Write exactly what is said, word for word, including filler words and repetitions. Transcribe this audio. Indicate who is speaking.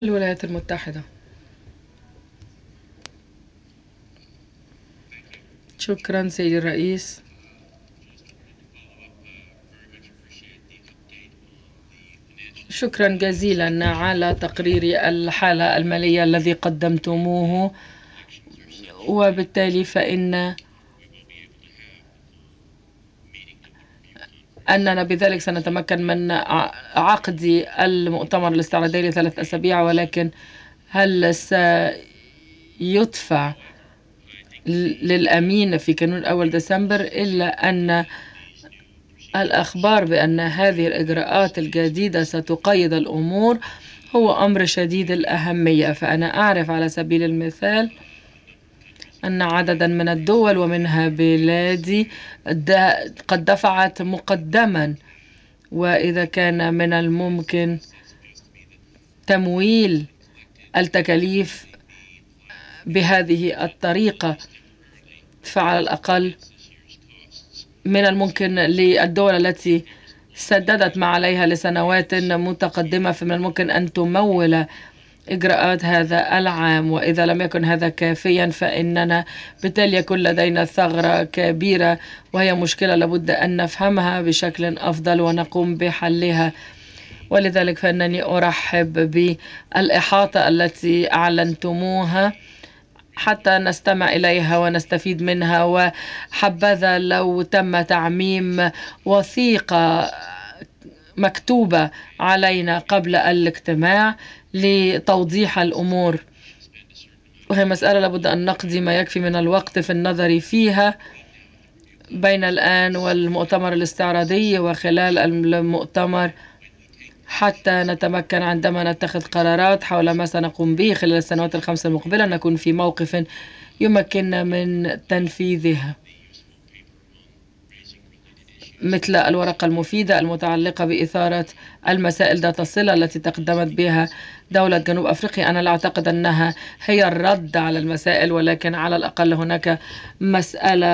Speaker 1: الولايات المتحدة. شكرا سيدي الرئيس. شكرا جزيلا على تقرير الحالة المالية الذي قدمتموه، وبالتالي فإن أننا بذلك سنتمكن من عقد المؤتمر الاستعراضي لثلاث أسابيع. ولكن هل سيدفع للأمين في كانون أول ديسمبر؟ إلا أن الأخبار بأن هذه الإجراءات الجديدة ستقيد الأمور هو أمر شديد الأهمية. فأنا أعرف على سبيل المثال أن عددا من الدول ومنها بلادي قد دفعت مقدما، وإذا كان من الممكن تمويل التكاليف بهذه الطريقة، فعلى الأقل من الممكن للدول التي سددت ما عليها لسنوات متقدمة فمن الممكن أن تمول إجراءات هذا العام. وإذا لم يكن هذا كافيا فإننا بالتالي يكون لدينا ثغرة كبيرة، وهي مشكلة لابد أن نفهمها بشكل أفضل ونقوم بحلها. ولذلك فإنني أرحب بالإحاطة التي أعلنتموها حتى نستمع إليها ونستفيد منها. وحبذا لو تم تعميم وثيقة مكتوبة علينا قبل الاجتماع لتوضيح الأمور، وهي مسألة لابد أن نقضي ما يكفي من الوقت في النظر فيها بين الآن والمؤتمر الاستعراضي وخلال المؤتمر، حتى نتمكن عندما نتخذ قرارات حول ما سنقوم به خلال السنوات الخمس المقبلة نكون في موقف يمكننا من تنفيذها، مثل الورقة المفيدة المتعلقة بإثارة المسائل ذات الصلة التي تقدمت بها دولة جنوب أفريقيا. أنا لا أعتقد أنها هي الرد على المسائل، ولكن على الأقل هناك مسألة